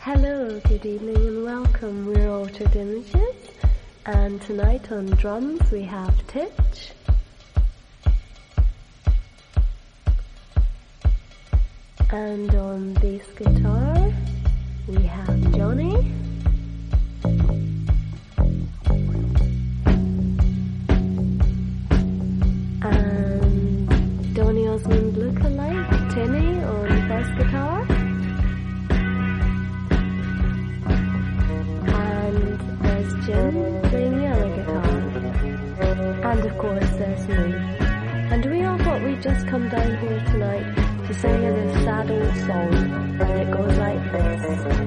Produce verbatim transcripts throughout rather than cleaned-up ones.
Hello, good evening and welcome. We're Altered Images, and tonight on drums we have Titch. And on bass guitar we have Johnny. And Donny Osmond lookalike Tinny on bass guitar. Jim playing the other guitar. And of course there's me. And we all thought we'd just come down here tonight to sing you this sad old song. And it goes like this.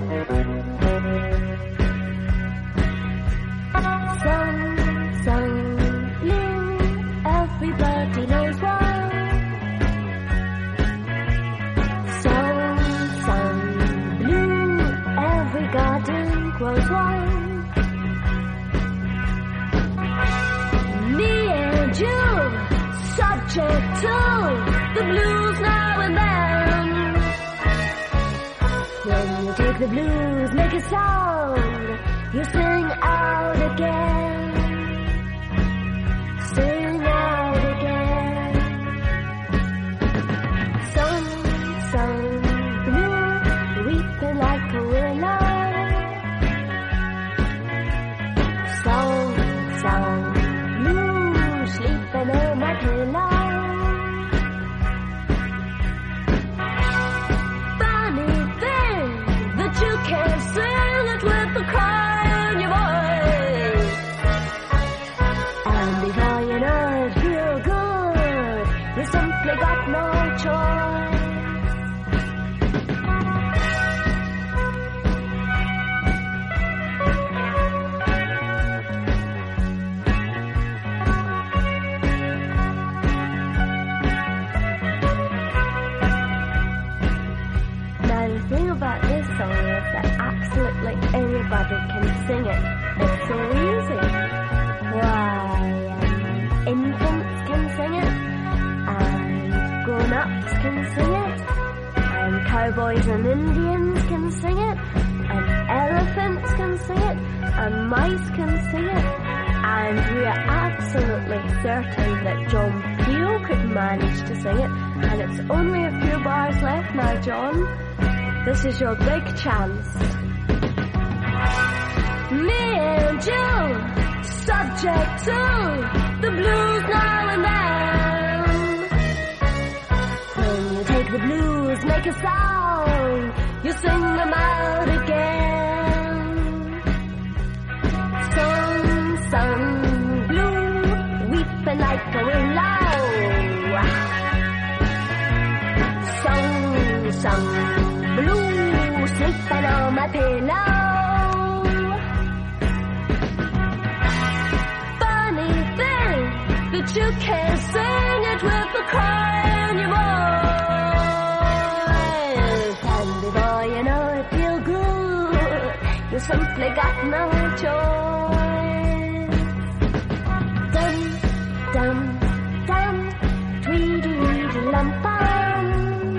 Sun, sun, blue, everybody knows why. Sun, sun, blue, every garden grows wild. Subject to the blues now and then. When you take the blues, make a sound, you sing out again. Sing out again. Sun, sun, blue, weeping like a willow. Sun, sun, blue, sleeping on my pillow. Anybody can sing it. It's so easy. Why, um, infants can sing it, and grown-ups can sing it, and cowboys and Indians can sing it, and elephants can sing it, and mice can sing it, and we are absolutely certain that John Peel could manage to sing it, and it's only a few bars left now, John. This is your big chance. Me and you, subject to the blues now and then. When you take the blues, make a sound, you sing them out again. Sun, sun, blue, weeping like a willow. Sun, sun, blue, sleeping on my pillow. That you can sing it with a cry in your voice. And boy, you know it feel good. You simply got no choice. Dum, dum, dum, tweedy, weedy, lump bum.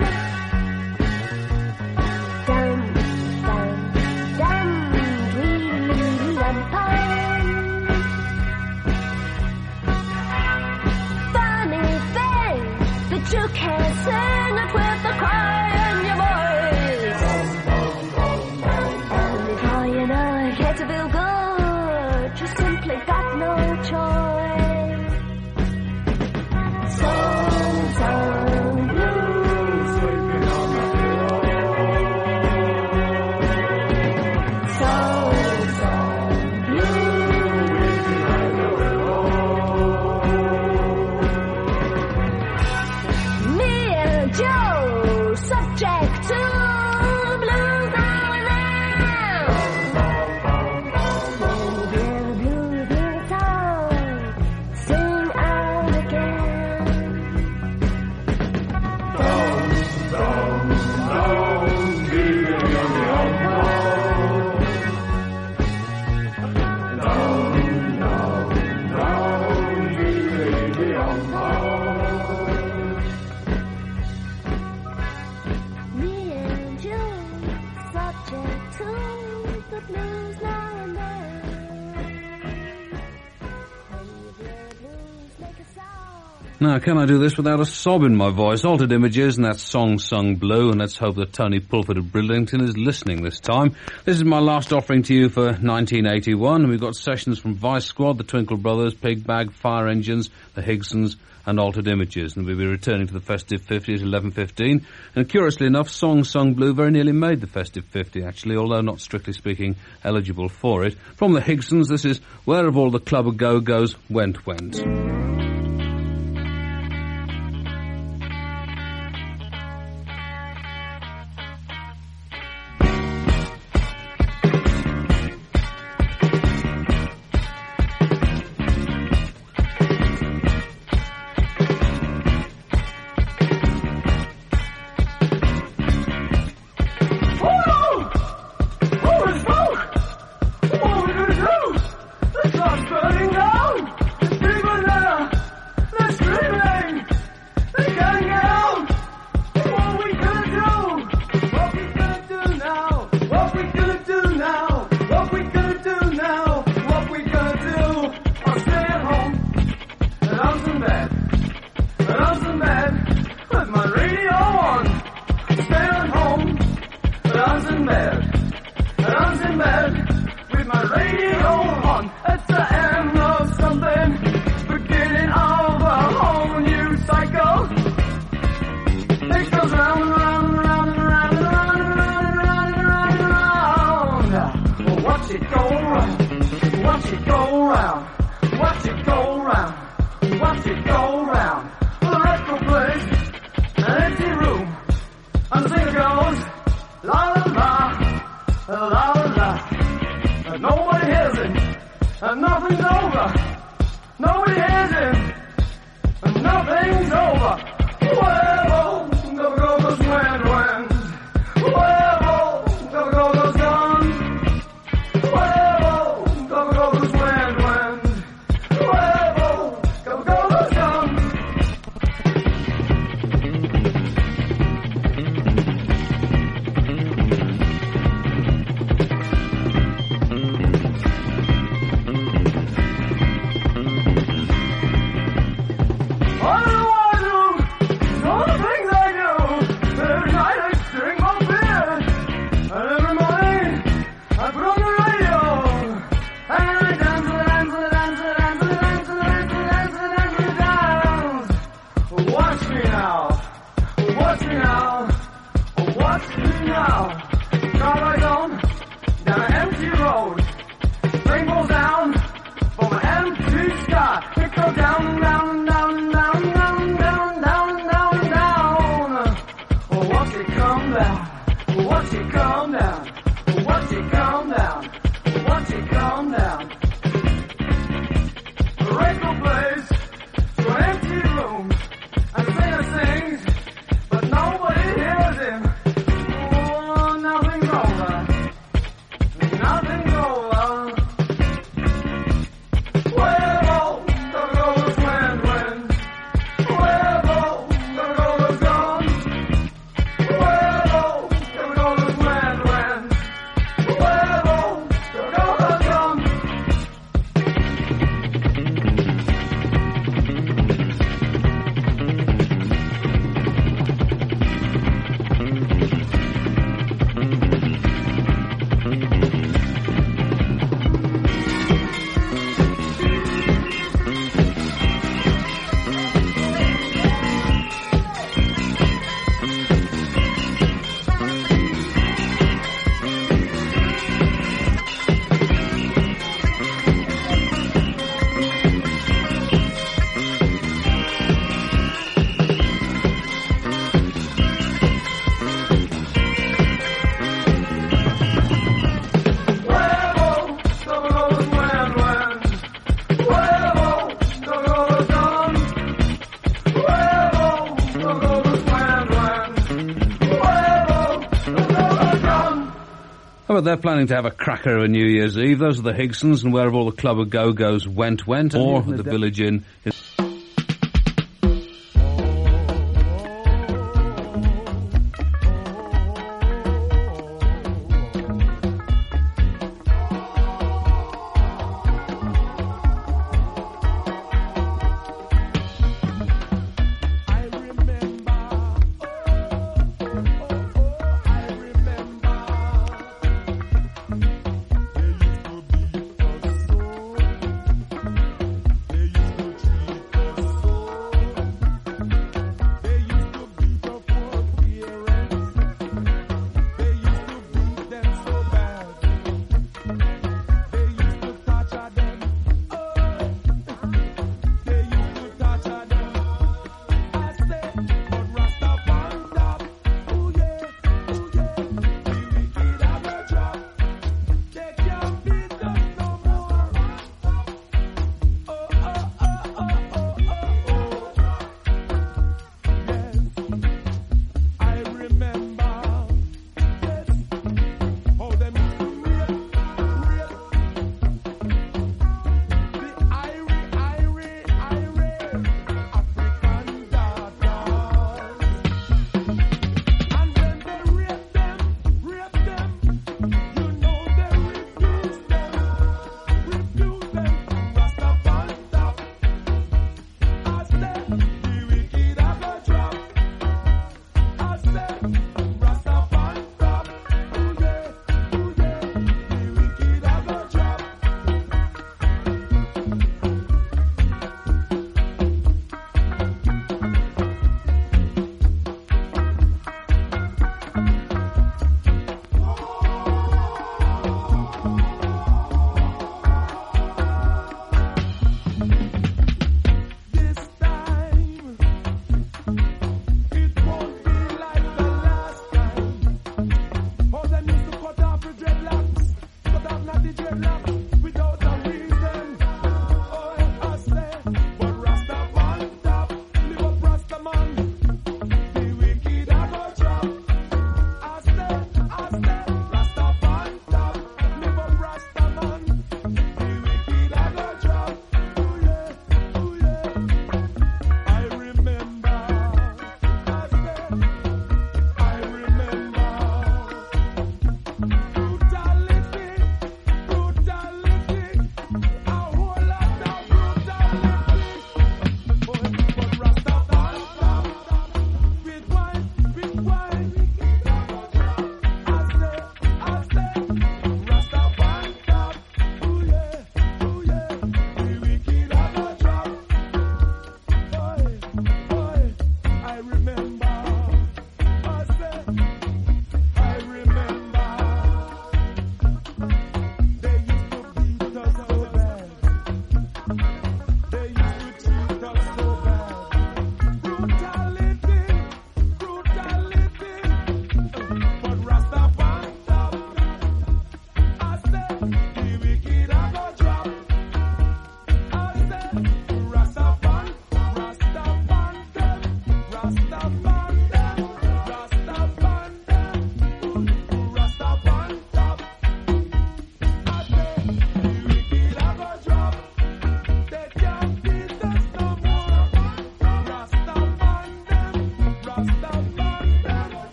Dum, dum, dum, tweedy, weedy, lump bum. You can't sing it with a cry in your voice. And before you know it, get to feel good. too, the blues now and then. When you hear the blues, make a sound. Now, can I do this without a sob in my voice? Altered Images and that song sung blue, and let's hope that Tony Pulford of Bridlington is listening this time. This is my last offering to you for nineteen eighty-one, and we've got sessions from Vice Squad, the Twinkle Brothers, Pig Bag, Fire Engines, the Higsons, and Altered Images, and we'll be returning to the Festive fifty at eleven fifteen. And curiously enough, Song Sung Blue very nearly made the Festive fifty, actually, although not strictly speaking eligible for it. From the Higsons, this is Where Have All the Club of Go-Go's Went Went. But they're planning to have a cracker of a New Year's Eve. Those are the Higsons, and Where Have All the Club of Go-Go's Went Went, or the Village Inn.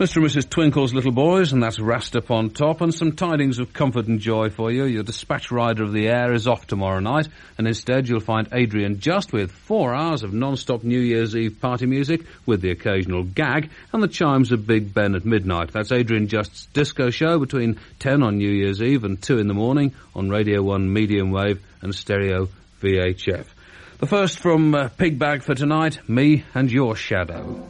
Mister and Missus Twinkle's little boys, and that's Rast upon top, and some tidings of comfort and joy for you. Your dispatch rider of the air is off tomorrow night, and instead you'll find Adrian Just with four hours of non-stop New Year's Eve party music, with the occasional gag, and the chimes of Big Ben at midnight. That's Adrian Just's disco show between ten on New Year's Eve and two in the morning on Radio one medium wave and stereo V H F. The first from uh, Pig Bag for tonight, Me and Your Shadow.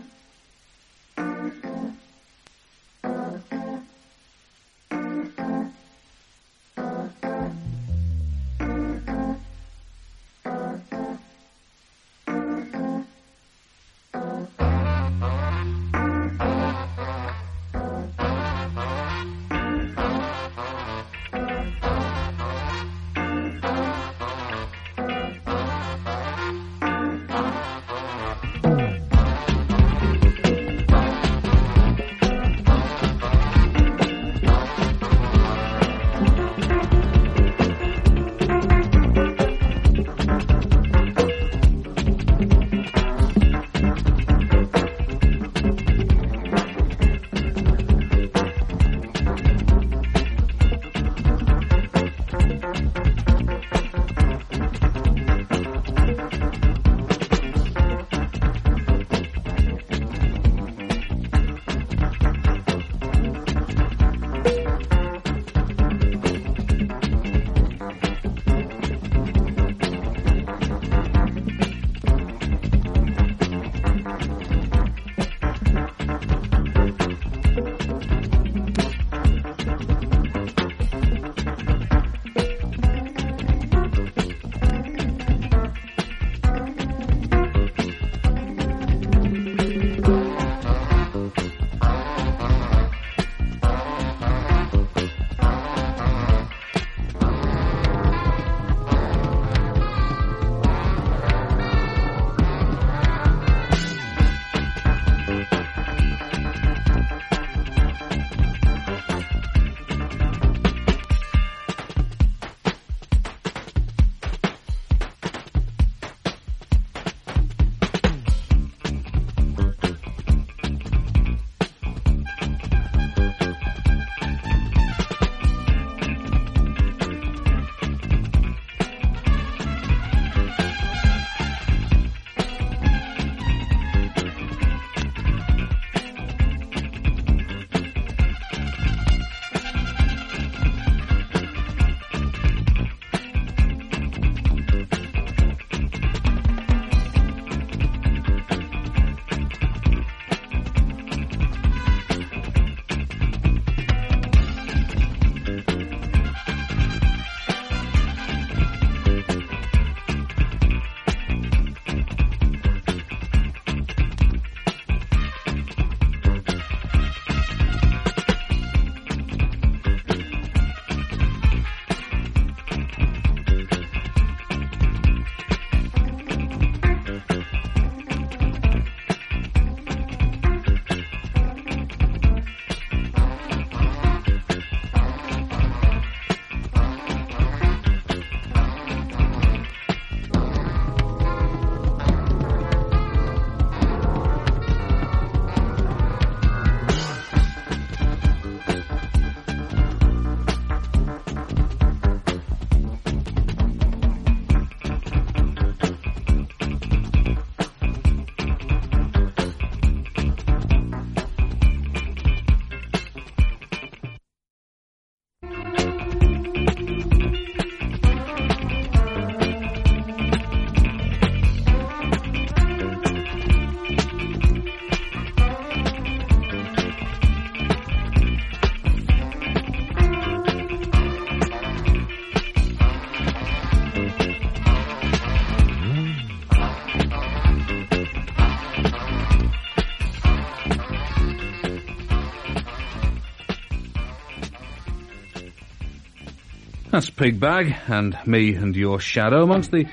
That's Pig Bag and Me and Your Shadow amongst the...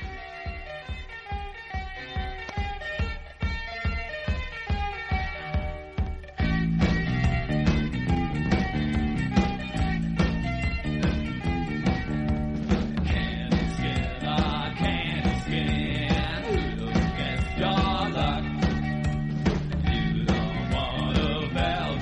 Well,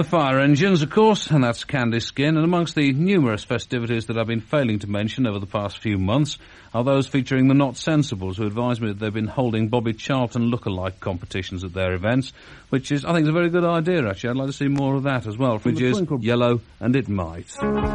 Fire Engines, of course, and that's Candy Skin. And amongst the numerous festivities that I've been failing to mention over the past few months are those featuring the Not Sensibles, who advised me that they've been holding Bobby Charlton lookalike competitions at their events, which is, I think, is a very good idea, actually. I'd like to see more of that as well, which is Yellow and It Might.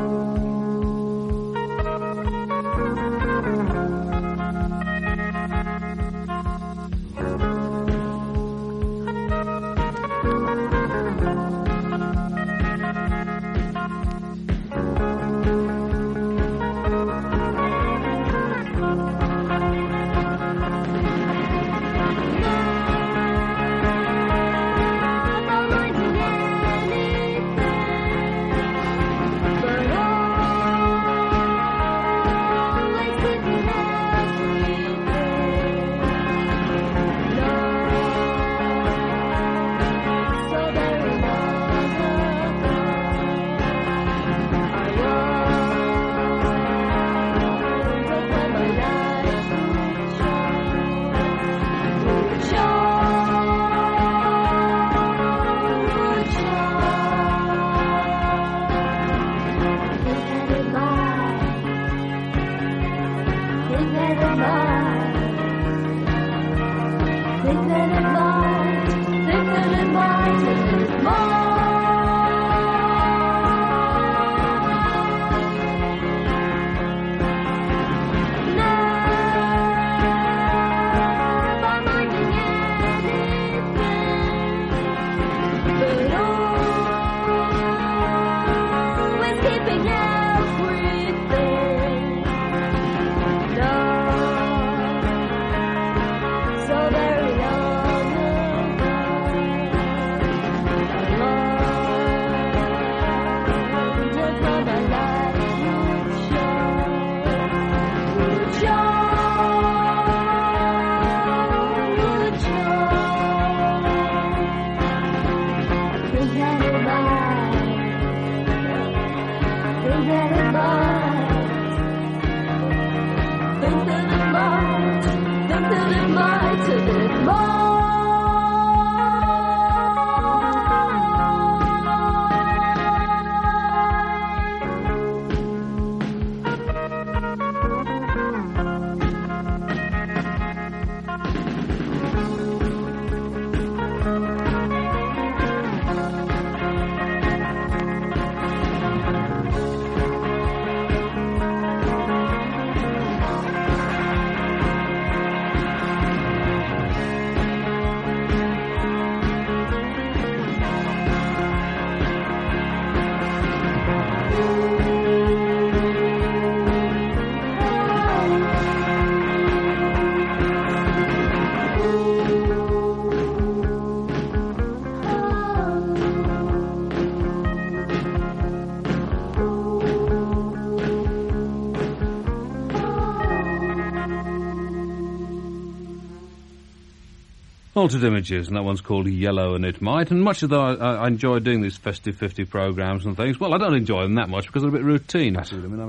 Altered Images, and that one's called Yellow and It Might. And much as I, I enjoy doing these Festive fifty programmes and things, well, I don't enjoy them that much because they're a bit routine, actually. I mean, I'm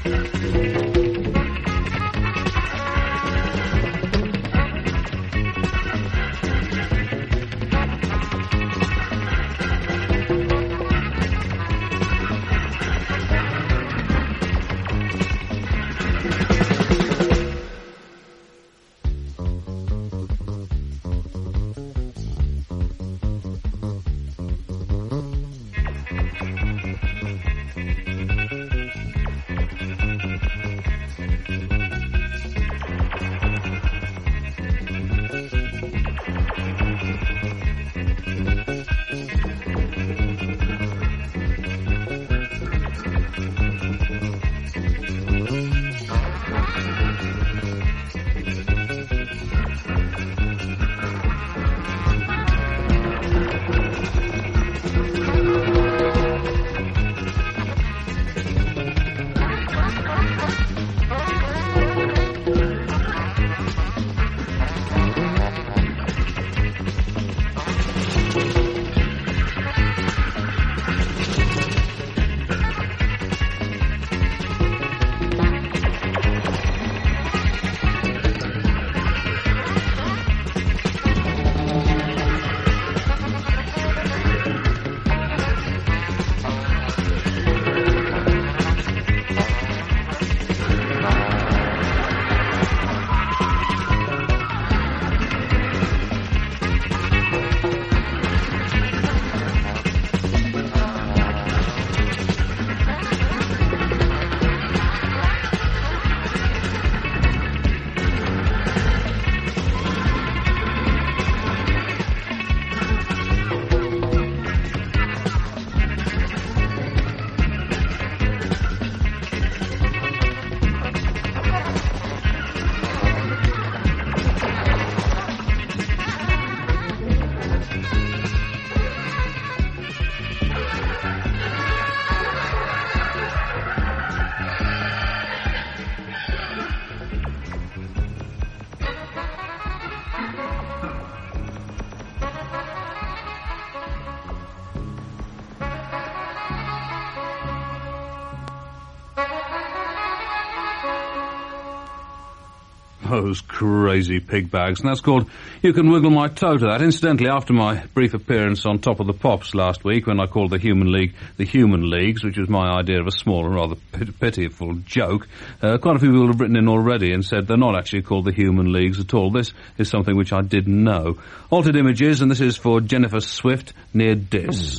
Those crazy pig bags. And that's called You Can Wiggle My Toe to That. Incidentally, after my brief appearance on Top of the Pops last week, when I called the Human League the Human Leagues, which was my idea of a small and rather pit- pitiful joke, uh, quite a few people have written in already and said they're not actually called the Human Leagues at all. This is something which I didn't know. Altered Images, and this is for Jennifer Swift, Near Dis.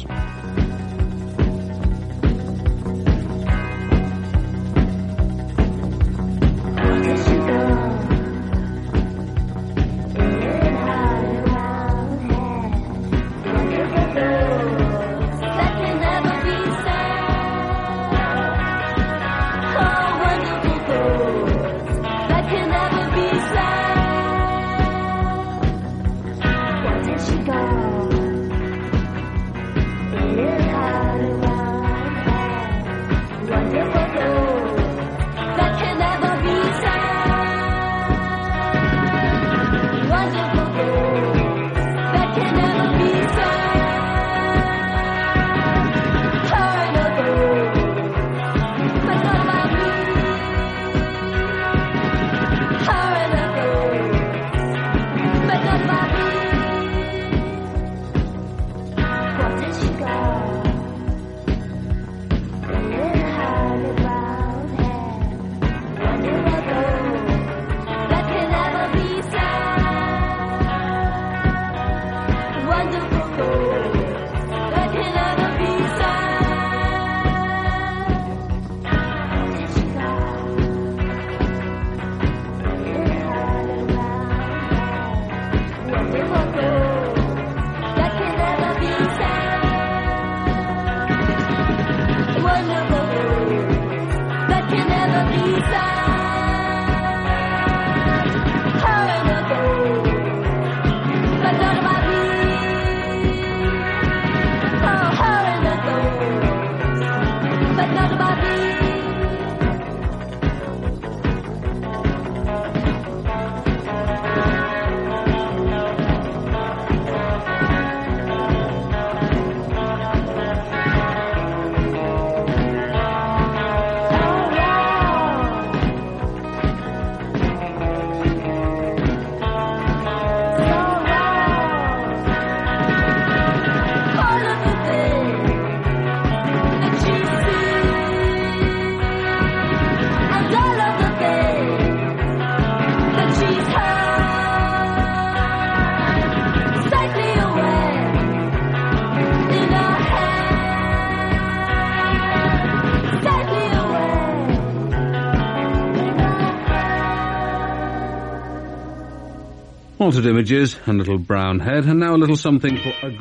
She gone. Altered Images and Little Brown Head, and now a little something for a gr-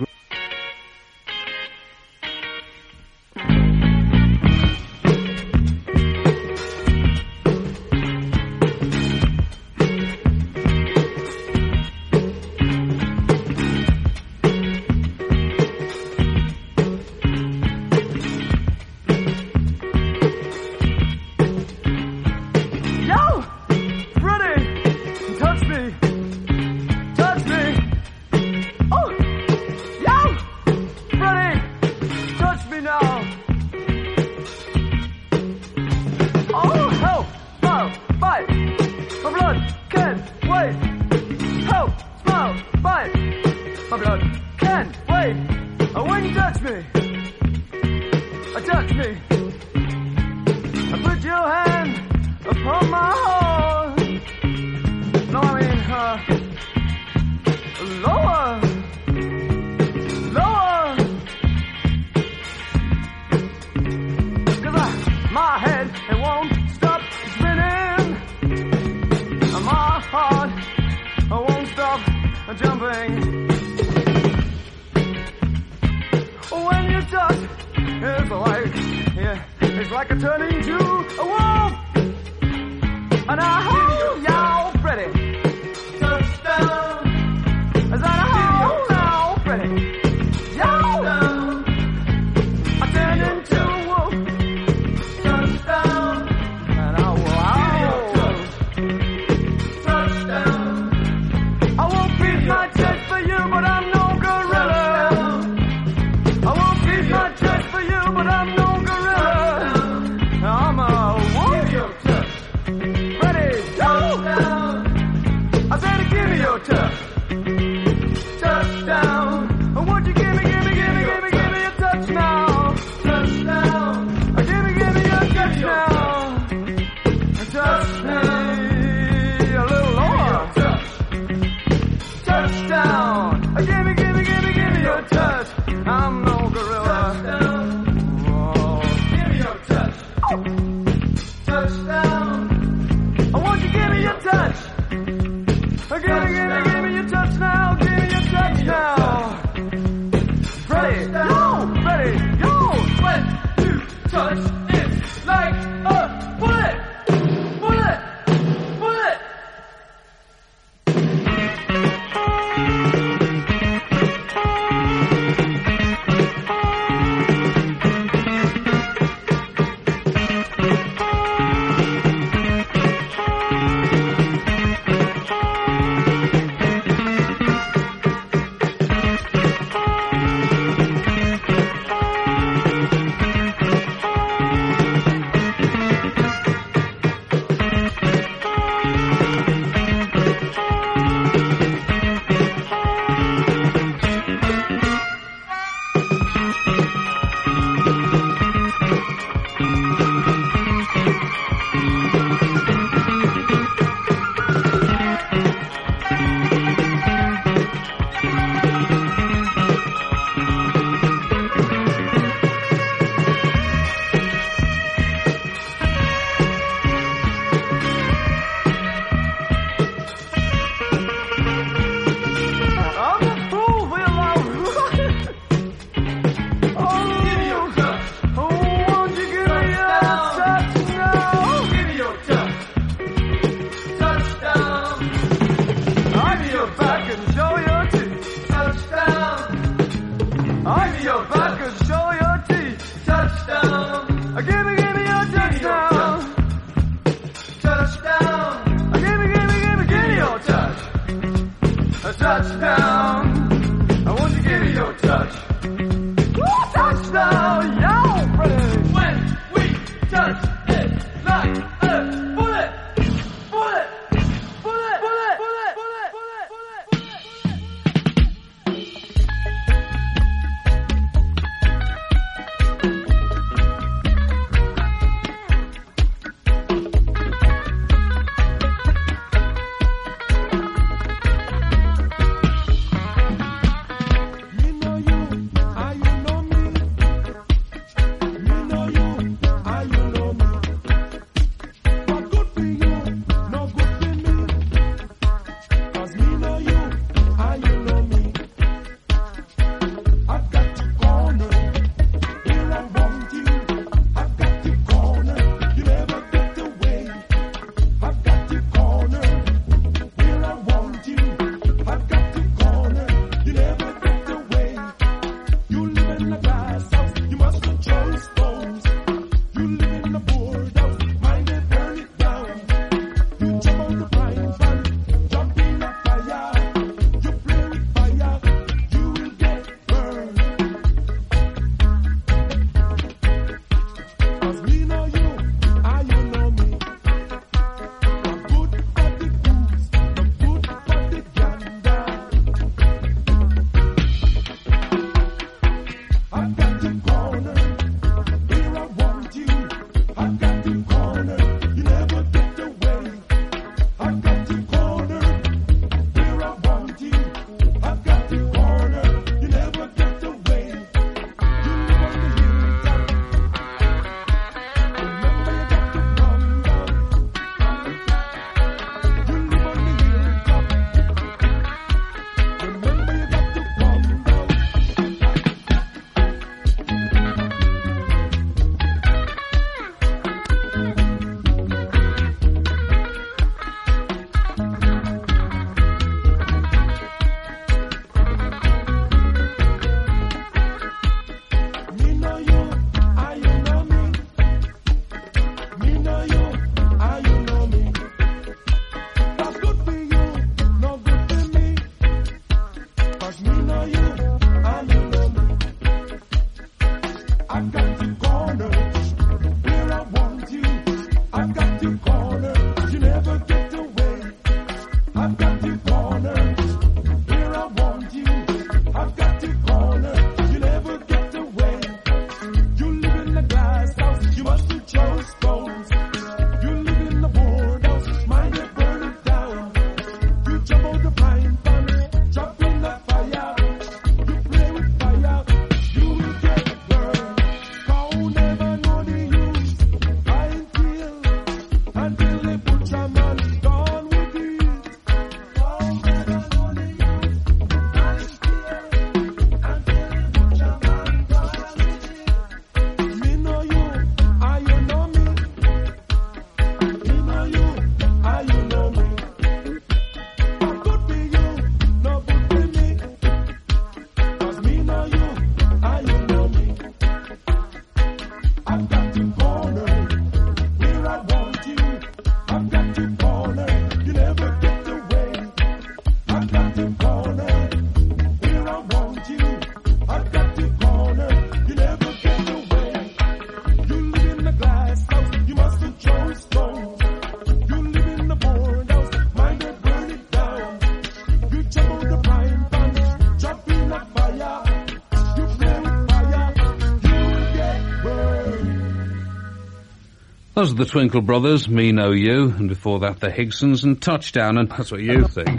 Those are the Twinkle Brothers, Me Know You, and before that the Higsons and Touchdown, and that's what you think.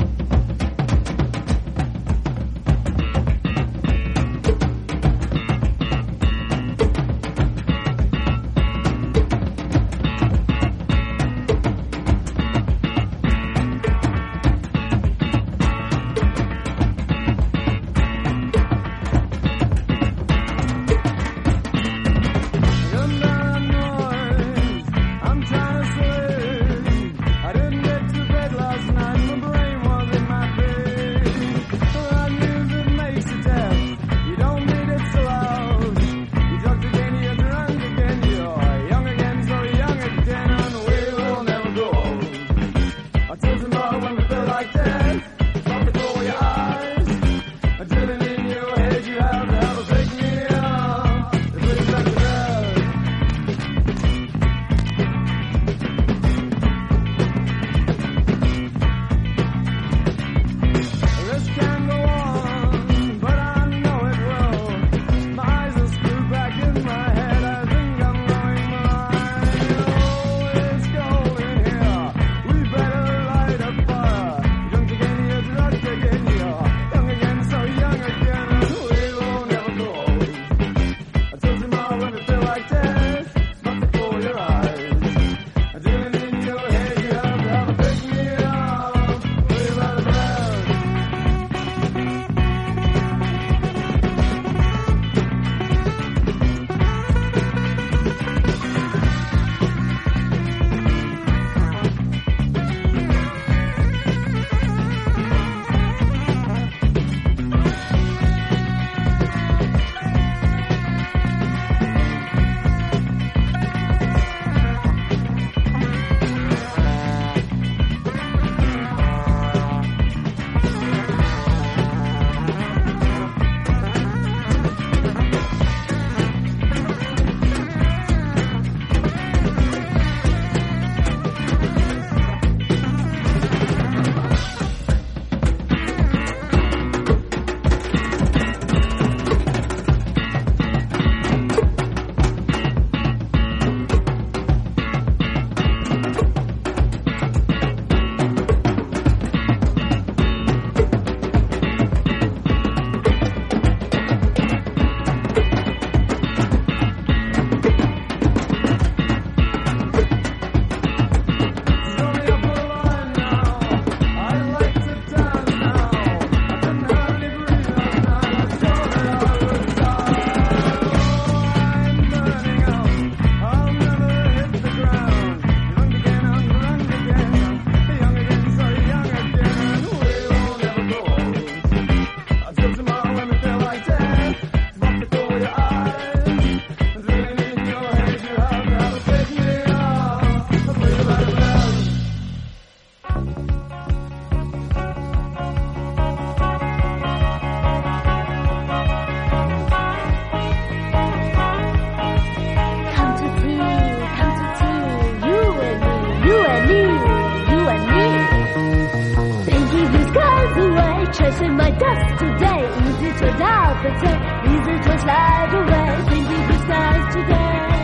Chasing my dust today, easy to doubt the tape, easy to slide away, thinking blue skies today,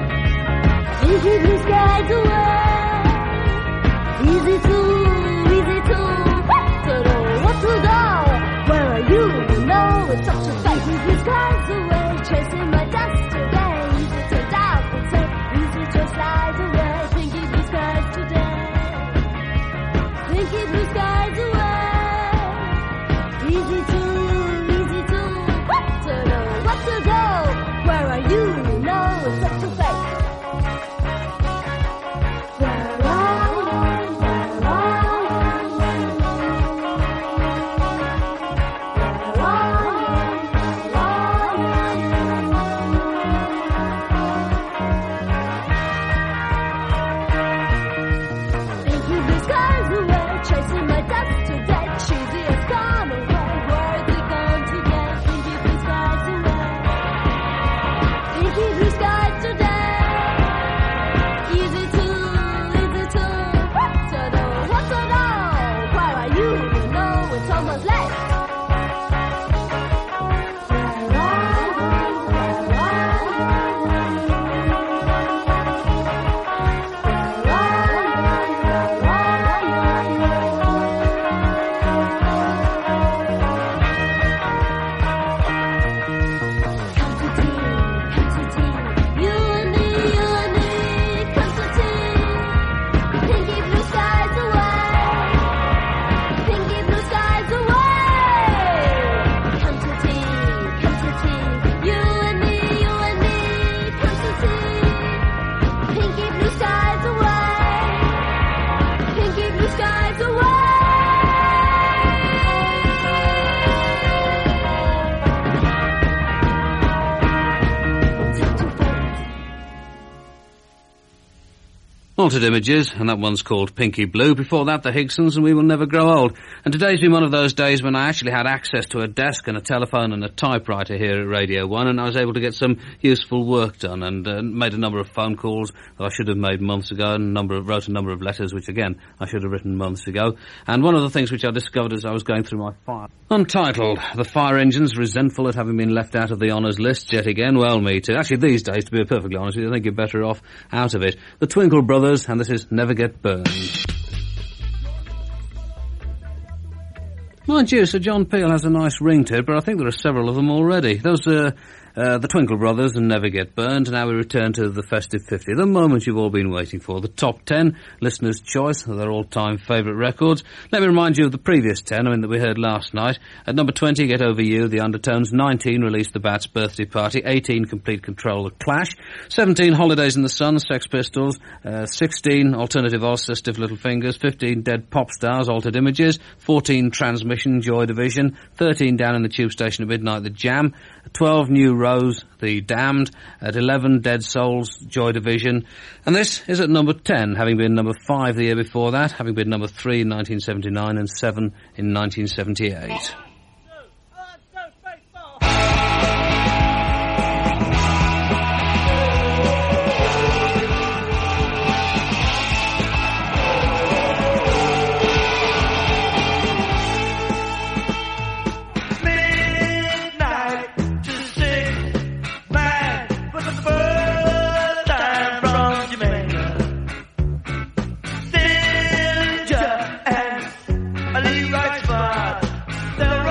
thinking blue skies away, easy to, easy to, don't know what to do, where are you, no, it's such a fight, thinking blue skies away, chasing my dust today, easy to doubt the tape, easy to slide away, thinking blue skies Altered Images, and that one's called Pinky Blue. Before that, the Higsons and We Will Never Grow Old. And today's been one of those days when I actually had access to a desk and a telephone and a typewriter here at Radio one, and I was able to get some useful work done, and uh, made a number of phone calls that I should have made months ago, and a number of, wrote a number of letters, which again, I should have written months ago. And one of the things which I discovered as I was going through my file, untitled, The Fire Engines Resentful at Having Been Left Out of the Honours List Yet Again. Well, me too. Actually, these days, to be perfectly honest with you, I think you're better off out of it. The Twinkle Brothers, and this is Never Get Burned. Mind you, Sir John Peel has a nice ring to it, but I think there are several of them already. Those are uh, the Twinkle Brothers and Never Get Burned. Now we return to the Festive fifty, the moment you've all been waiting for. The top ten, listeners' choice, their all-time favourite records. Let me remind you of the previous ten, I mean, that we heard last night. At number twenty, Get Over You, The Undertones. nineteen, Release the Bats' Birthday Party. eighteen, Complete Control, The Clash. seventeen, Holidays in the Sun, Sex Pistols. Uh, sixteen, Alternative Ulster, Stiff Little Fingers. fifteen, Dead Pop Stars, Altered Images. fourteen, Transmission, Joy Division. thirteen, Down in the Tube Station at Midnight, The Jam. twelve, New Rose, The Damned. At eleven, Dead Souls, Joy Division. And this is at number ten, having been number five the year before that, having been number three in nineteen seventy-nine and seven in nineteen seventy-eight. The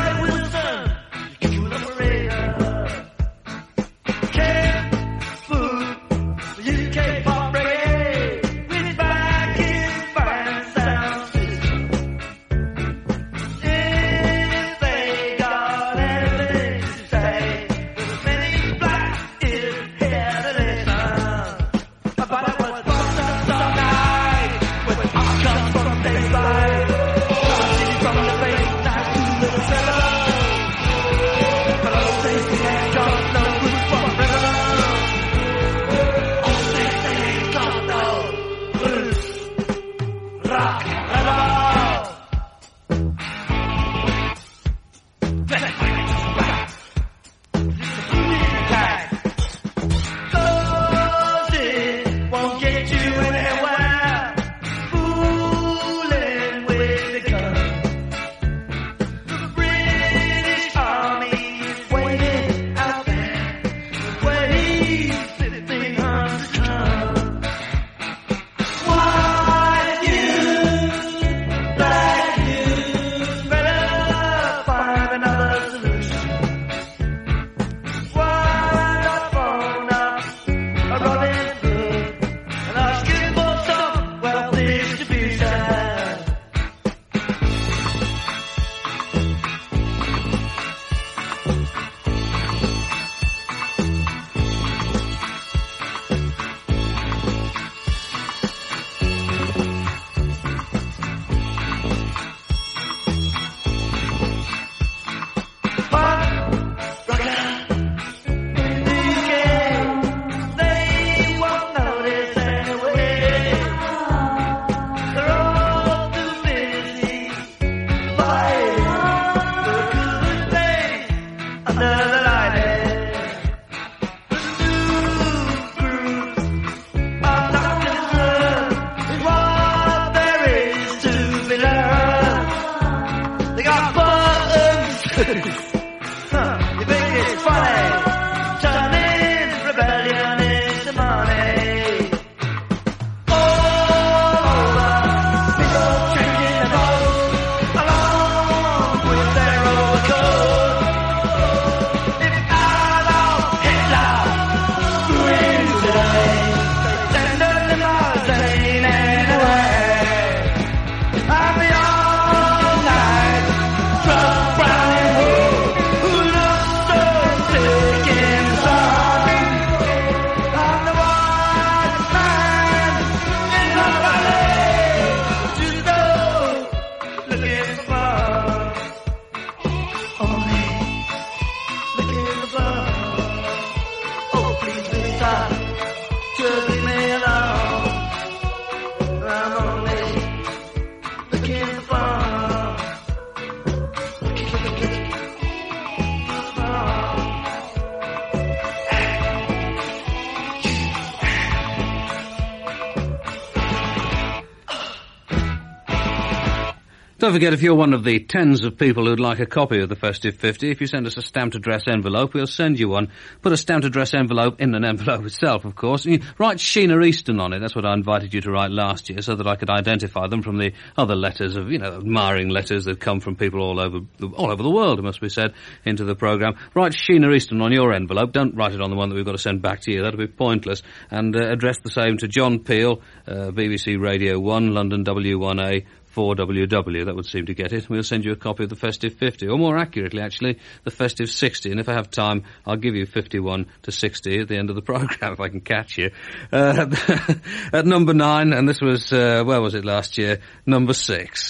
Don't forget, if you're one of the tens of people who'd like a copy of the Festive fifty, if you send us a stamped address envelope, we'll send you one. Put a stamped address envelope in an envelope itself, of course. And you write Sheena Easton on it. That's what I invited you to write last year, so that I could identify them from the other letters of, you know, admiring letters that come from people all over the, all over the world, it must be said, into the programme. Write Sheena Easton on your envelope. Don't write it on the one that we've got to send back to you. That'll be pointless. And uh, address the same to John Peel, uh, B B C Radio one, London W one A, four W W. That would seem to get it. We'll send you a copy of the Festive fifty, or more accurately, actually, the Festive sixty. And if I have time, I'll give you fifty-one to sixty at the end of the programme, if I can catch you. Uh, at number nine, and this was, uh, where was it last year? Number six.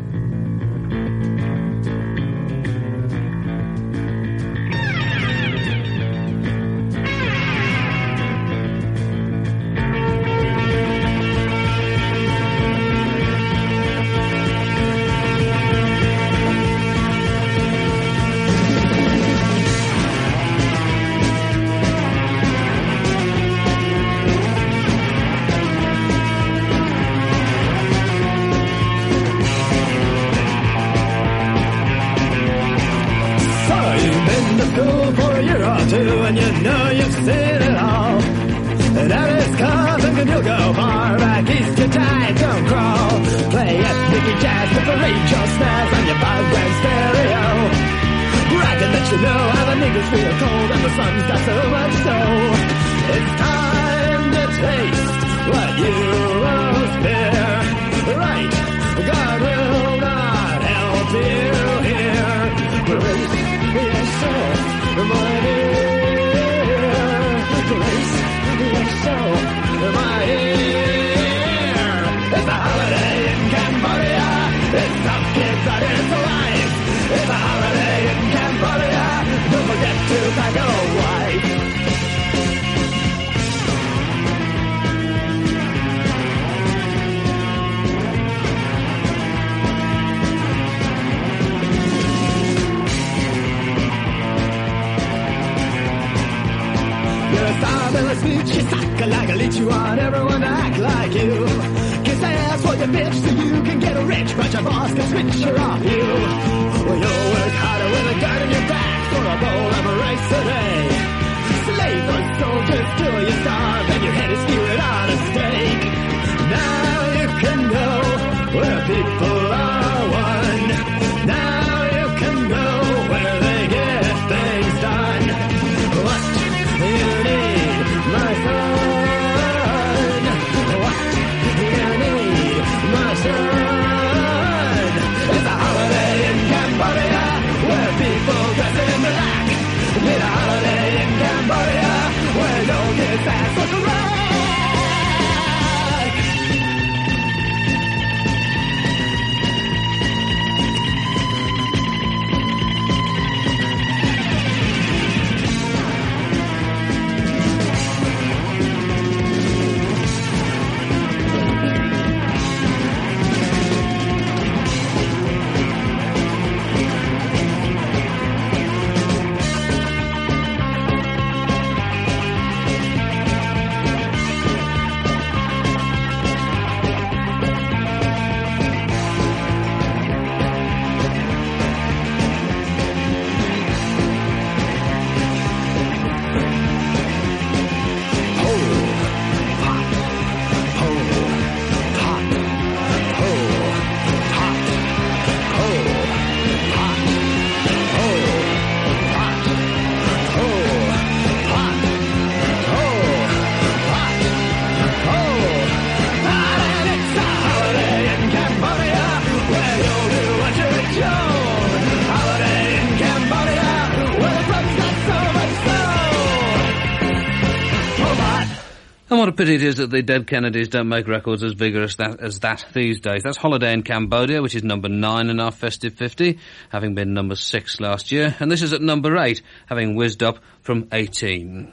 And what a pity it is that the Dead Kennedys don't make records as vigorous that, as that these days. That's Holiday in Cambodia, which is number nine in our Festive fifty, having been number six last year. And this is at number eight, having whizzed up from eighteen.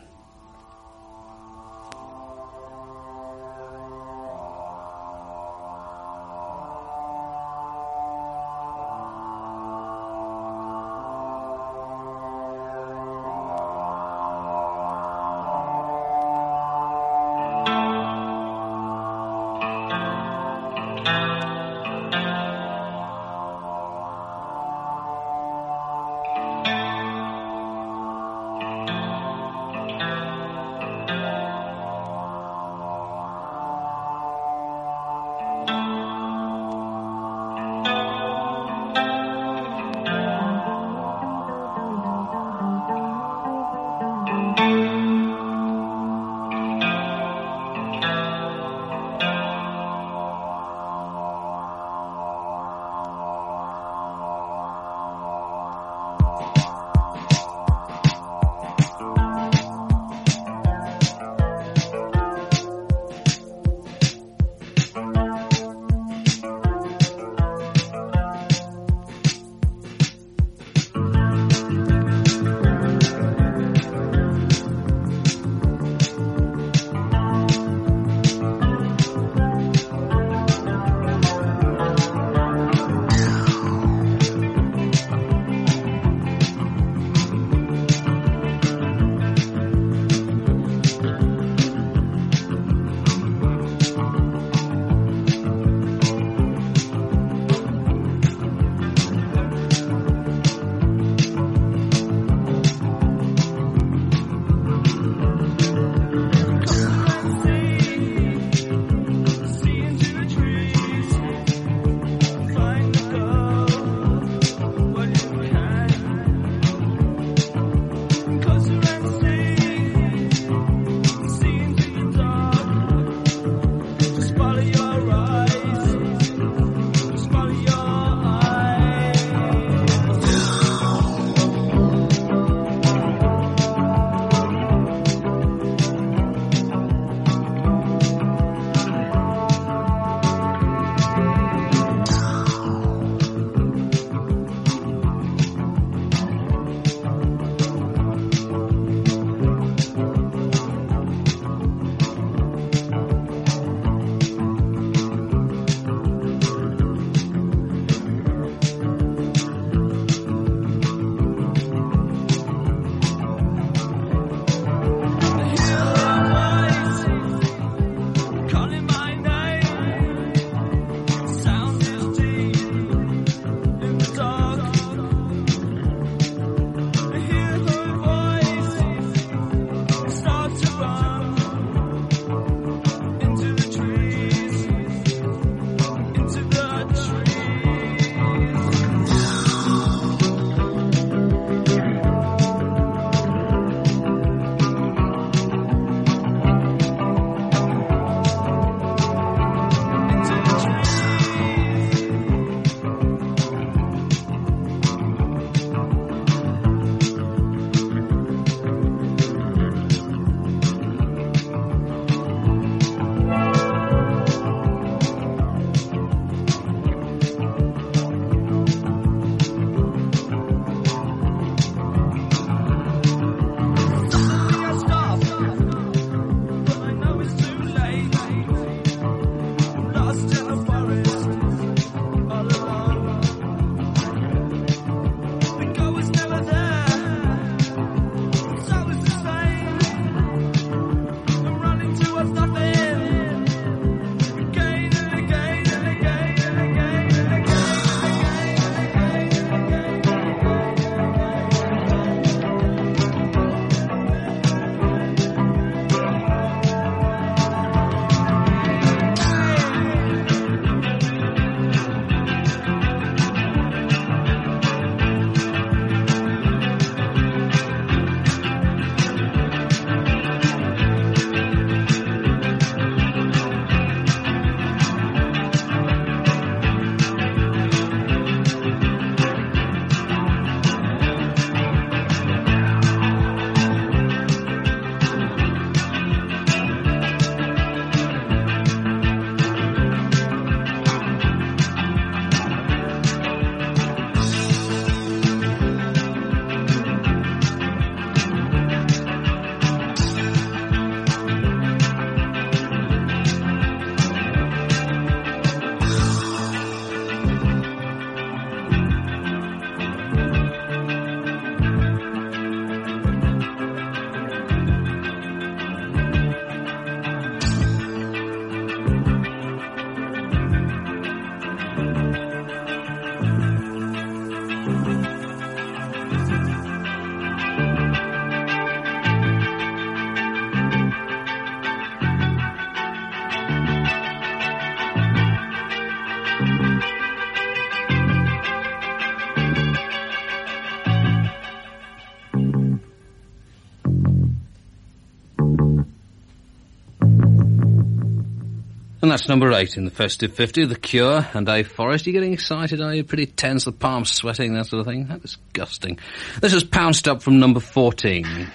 that's number eight in the Festive fifty, The Cure and Dave Forrest. Are you getting excited, are you? Pretty tense, the palms sweating, that sort of thing? That's disgusting. This is Pounced Up from number fourteen.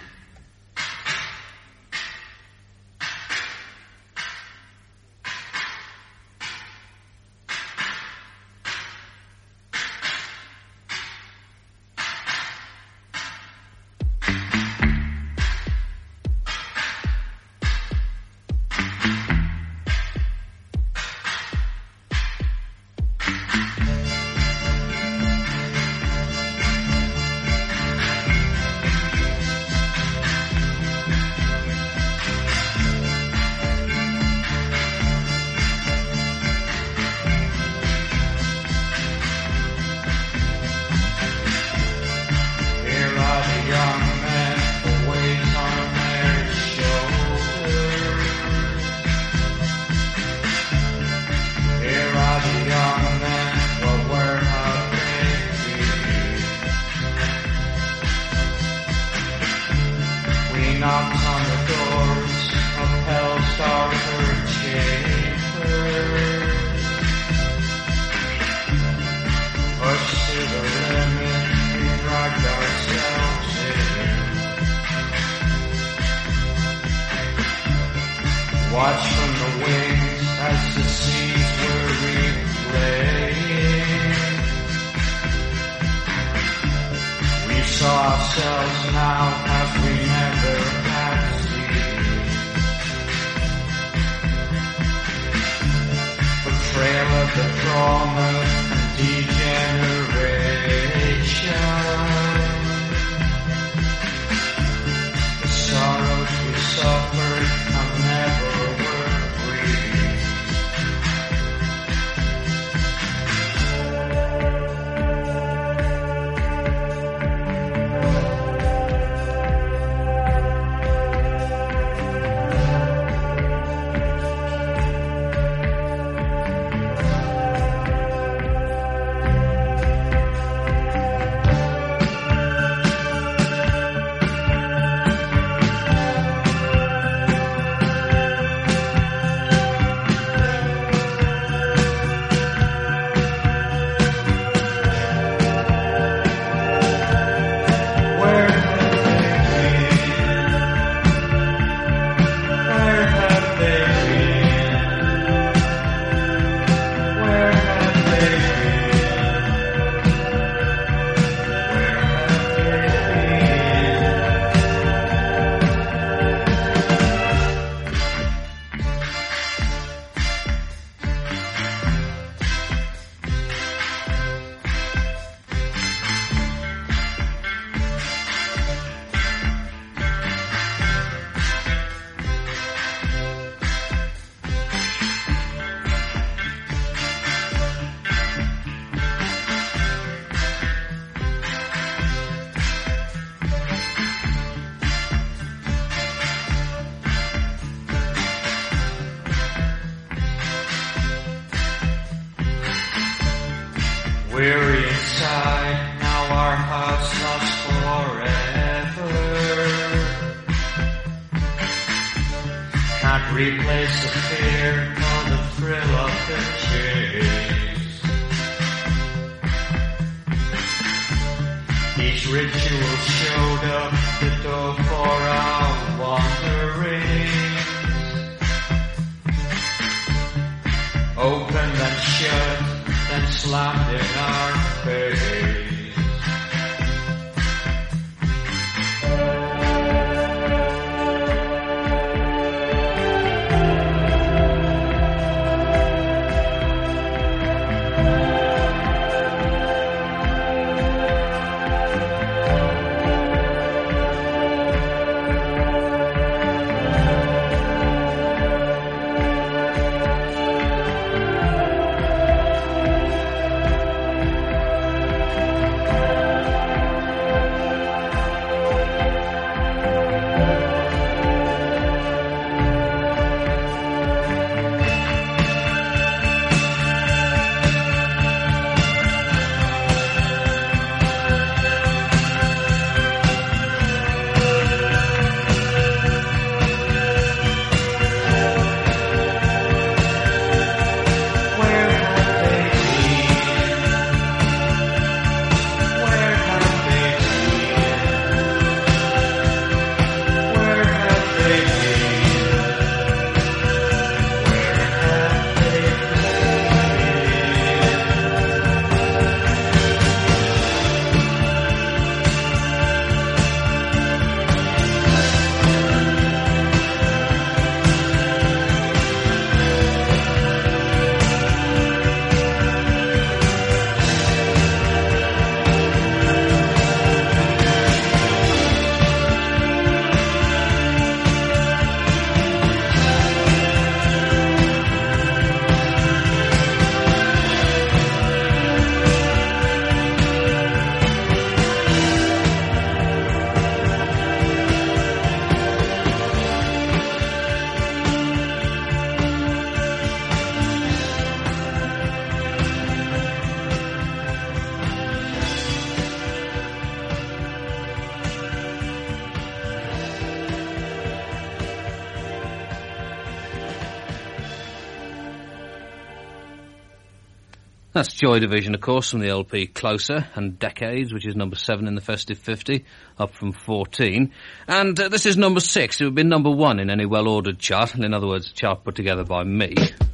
That's Joy Division, of course, from the L P Closer, and Decades, which is number seven in the Festive fifty, up from fourteen. And uh, this is number six. It would be number one in any well-ordered chart, and in other words, a chart put together by me.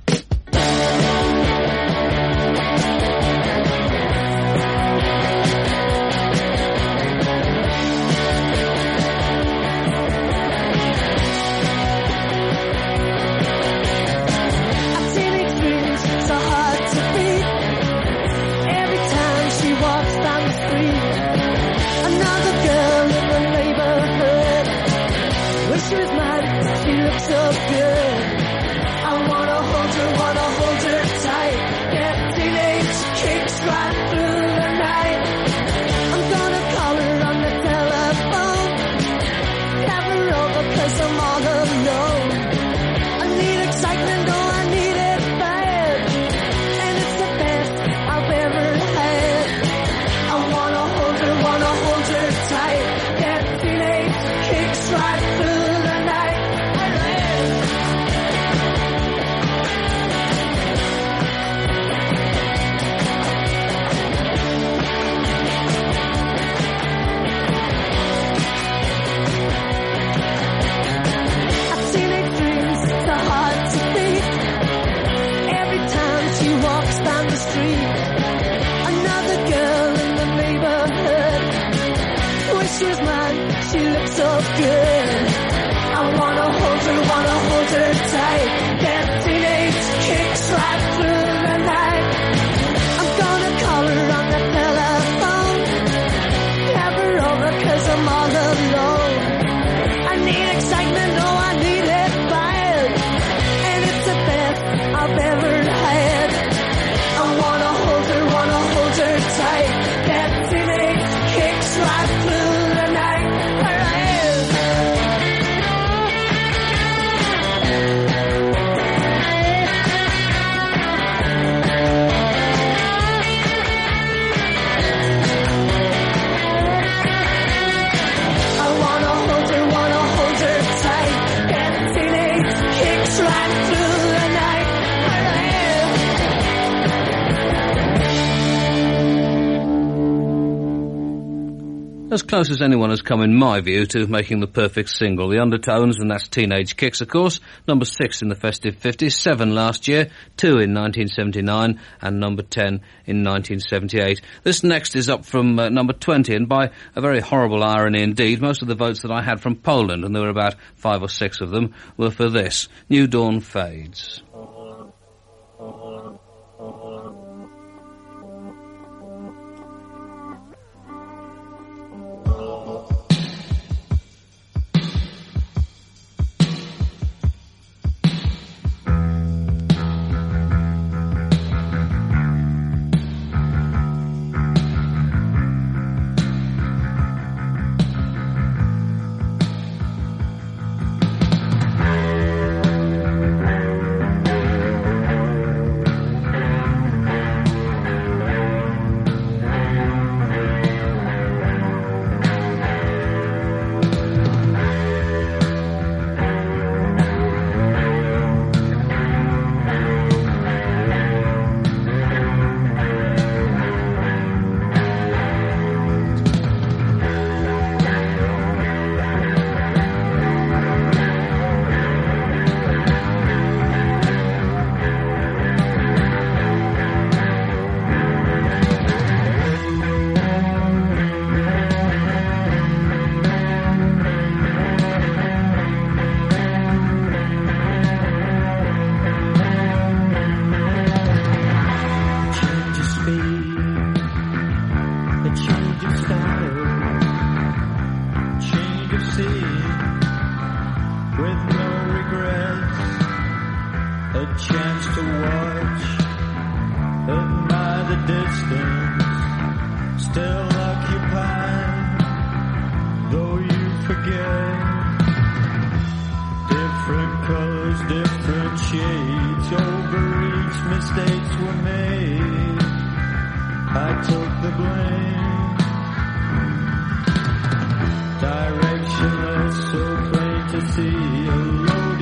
As close as anyone has come, in my view, to making the perfect single. The Undertones, and that's Teenage Kicks, of course. Number six in the Festive fifty, seven last year, two in nineteen seventy-nine, and number ten in nineteen seventy-eight. This next is up from uh, number twenty, and by a very horrible irony indeed, most of the votes that I had from Poland, and there were about five or six of them, were for this. New Dawn Fades.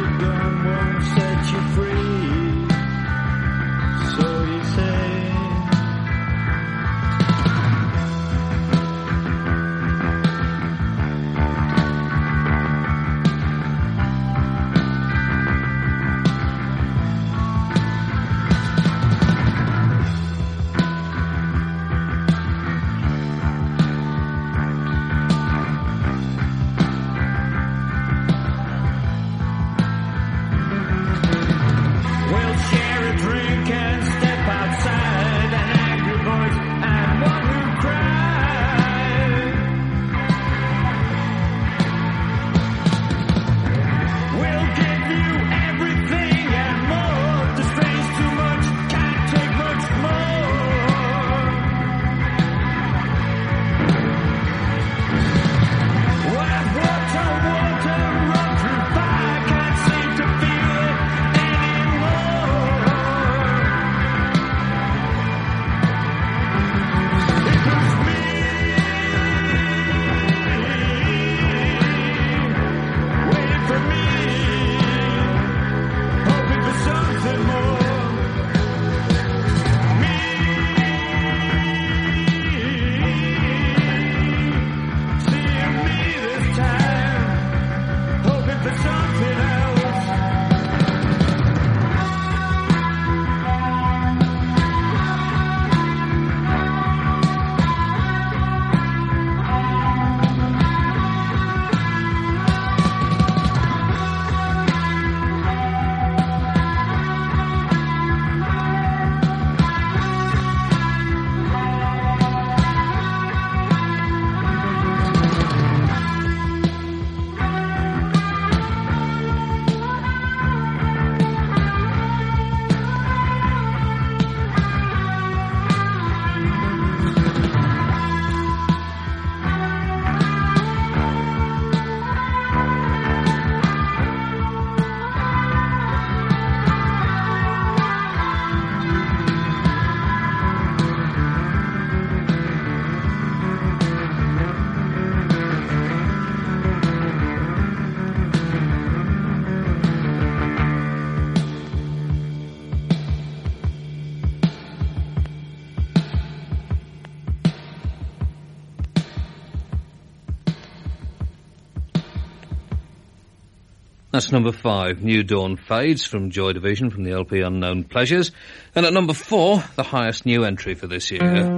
So you say That's number five, New Dawn Fades from Joy Division from the L P Unknown Pleasures. And at number four, the highest new entry for this year.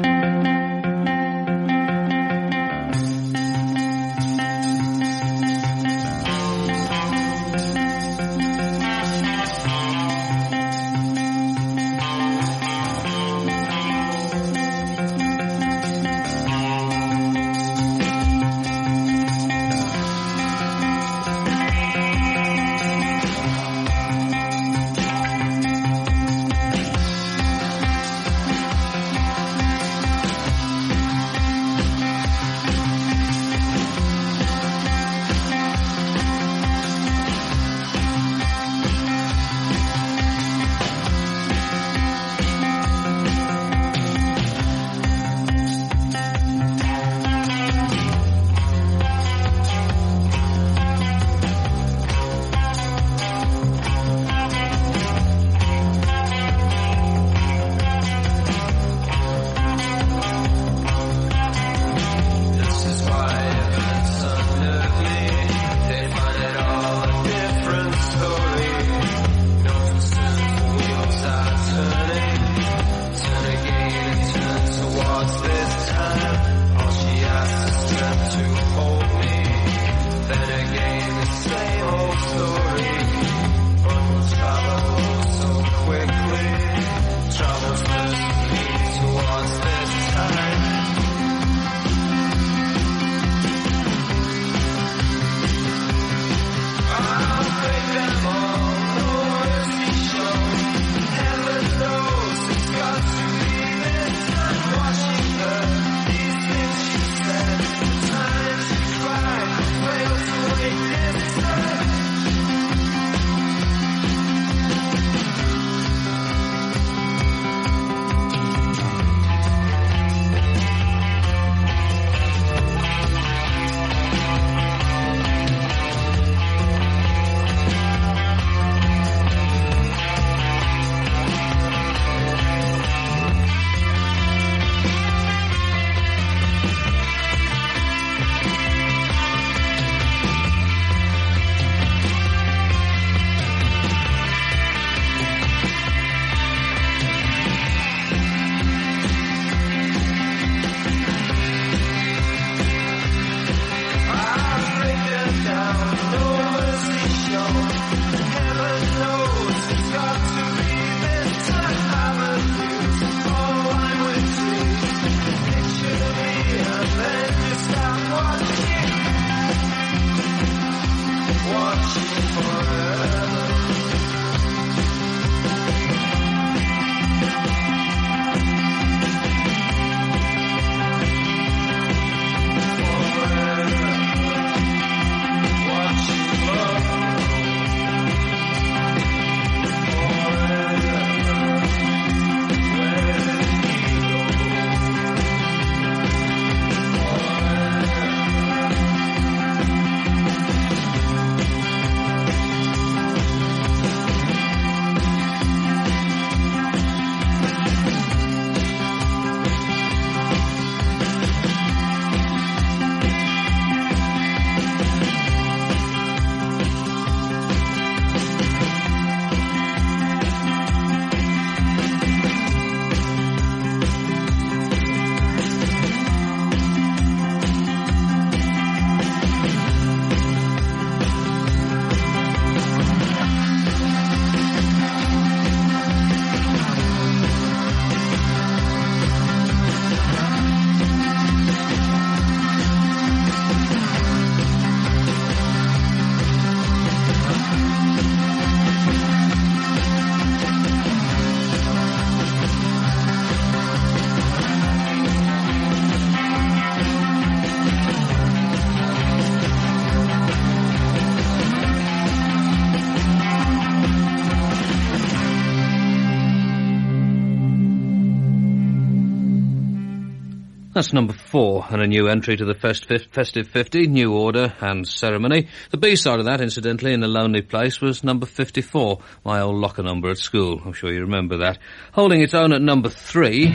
That's number four, and a new entry to the fest- Festive fifty, New Order and Ceremony. The B-side of that, incidentally, In a Lonely Place, was number fifty-four, my old locker number at school. I'm sure you remember that. Holding its own at number three...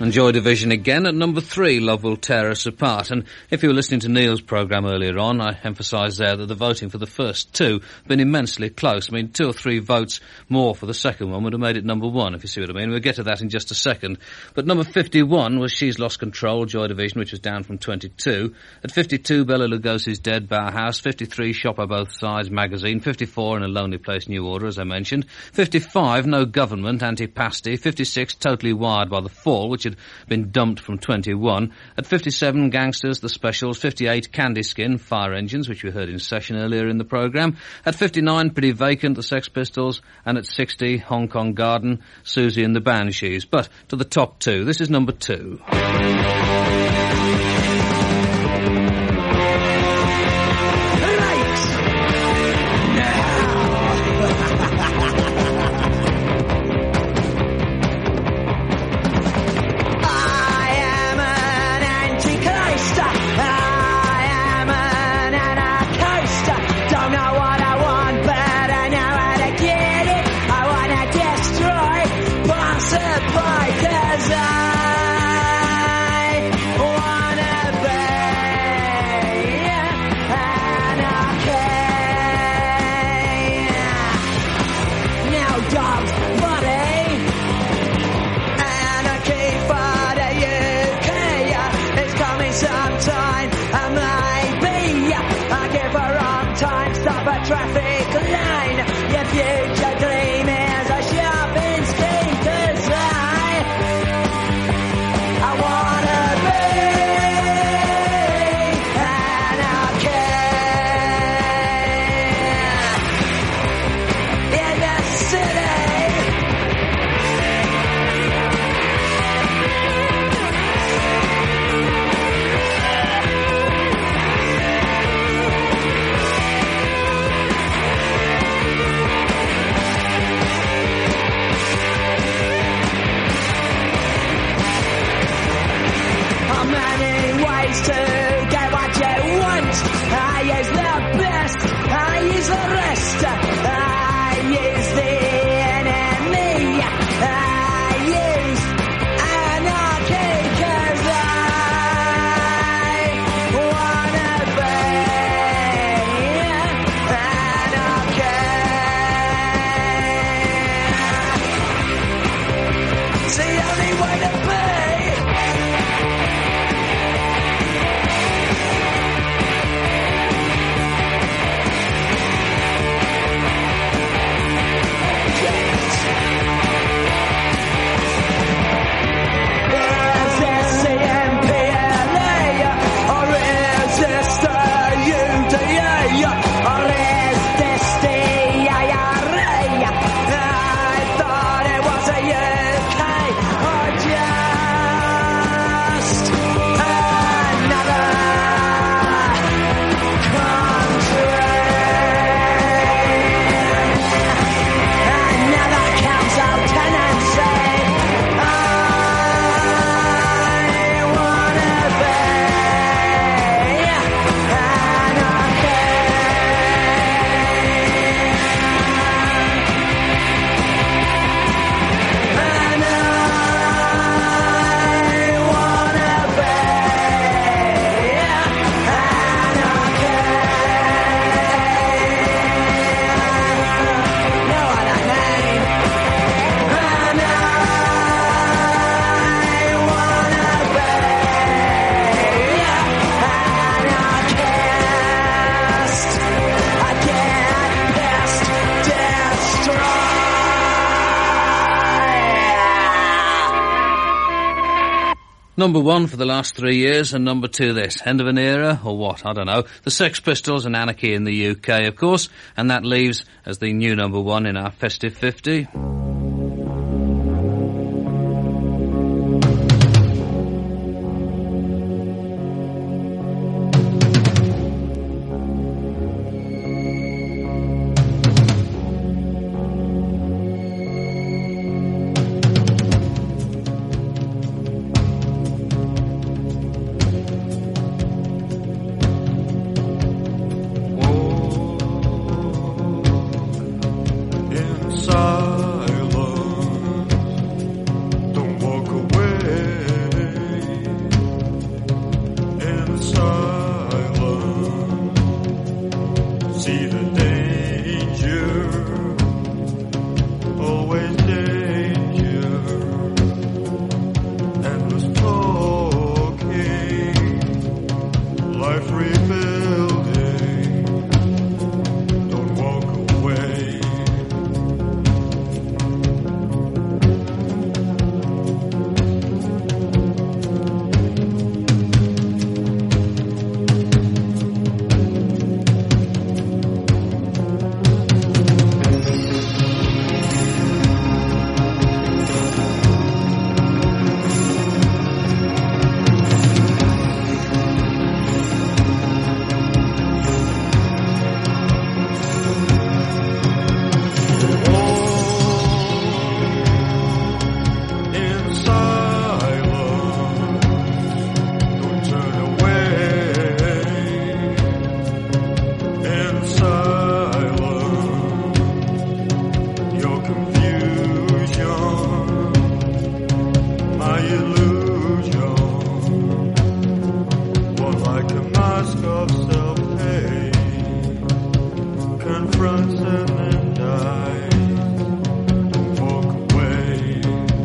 And Joy Division again at number three, Love Will Tear Us Apart. And if you were listening to Neil's programme earlier on, I emphasised there that the voting for the first two have been immensely close. I mean, two or three votes more for the second one would have made it number one, if you see what I mean. We'll get to that in just a second. But number fifty-one was She's Lost Control, Joy Division, which was down from twenty-two. At fifty-two, Bela Lugosi's Dead, Bauhaus. fifty-three, Shopper Both Sides, Magazine. fifty-four, In a Lonely Place, New Order, as I mentioned. fifty-five, No Government, Antipasti. fifty-six, Totally Wired by The Fall, which had been dumped from twenty-one. At fifty-seven, Gangsters, The Specials. fifty-eight, Candy Skin, Fire Engines, which we heard in session earlier in the programme. At fifty-nine, Pretty Vacant, The Sex Pistols. And at sixty, Hong Kong Garden, Susie and the Banshees. But to the top two, this is number two. Traffic line, your future dream is a shopping scheme, 'cause I, I wanna be anarchy in the city. To get what you want, I use the best, I use the rest, I use the enemy, I use anarchy, 'cause I wanna be anarchy. It's the only way to be. Number one for the last three years, and number two this. End of an era, or what? I don't know. The Sex Pistols and Anarchy in the U K, of course, and that leaves as the new number one in our Festive fifty. Inside like a mask of self-hate, confronts and then dies. Don't walk away.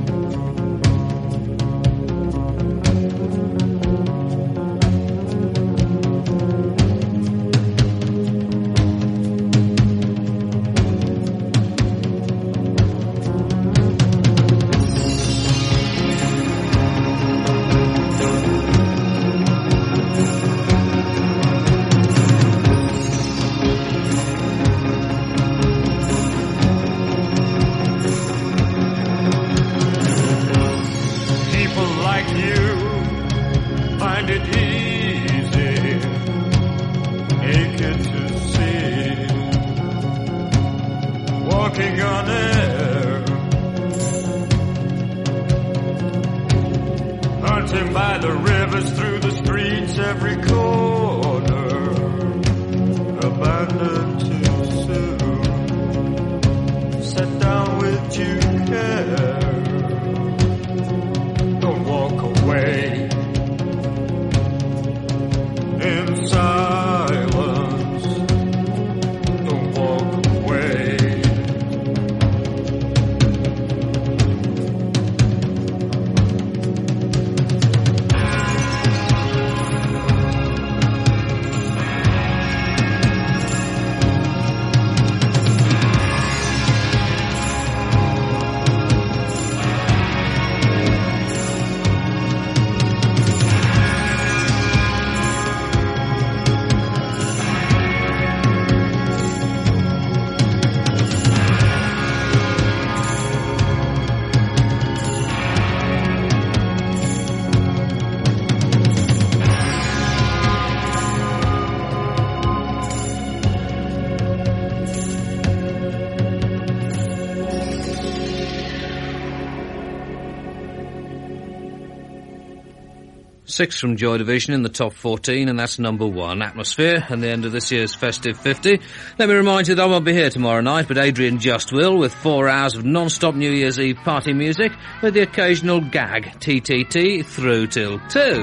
Six from Joy Division in the top fourteen, and that's number one, Atmosphere, and the end of this year's Festive fifty. Let me remind you that I won't be here tomorrow night, but Adrian just will, with four hours of non-stop New Year's Eve party music, with the occasional gag, T T T, through till two.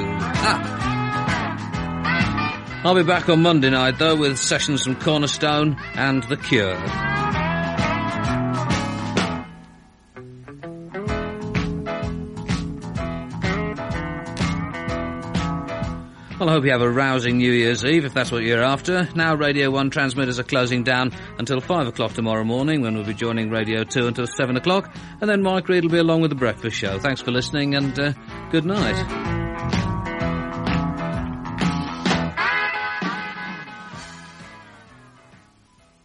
Ah. I'll be back on Monday night, though, with sessions from Cornerstone and The Cure. Well, I hope you have a rousing New Year's Eve, if that's what you're after. Now Radio one transmitters are closing down until five o'clock tomorrow morning, when we'll be joining Radio two until seven o'clock, and then Mike Reid will be along with the breakfast show. Thanks for listening, and uh, good night.